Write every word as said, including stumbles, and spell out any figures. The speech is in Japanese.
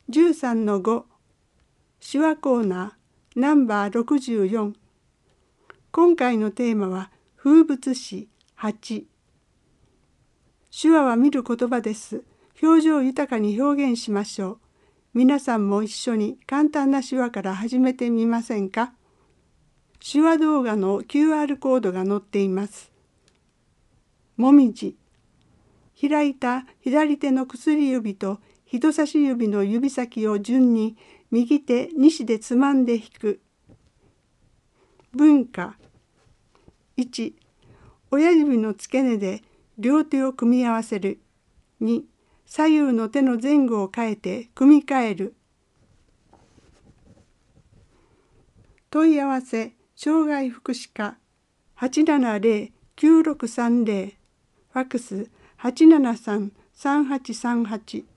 じゅうさんのご 手話コーナーナンバーろくじゅうよん。今回のテーマは風物詩はち。手話は見る言葉です。表情豊かに表現しましょう。皆さんも一緒に簡単な手話から始めてみませんか？手話動画の キューアール コードが載っています。もみじ。開いた左手の薬指と人差し指の指先を順に右手西でつまんで引く。文化。いち、親指の付け根で両手を組み合わせる。に、左右の手の前後を変えて組み替える。問い合わせ障害福祉課 はちななゼロ きゅうろくさんゼロ、ファックスはちななさん さんはちさんはち。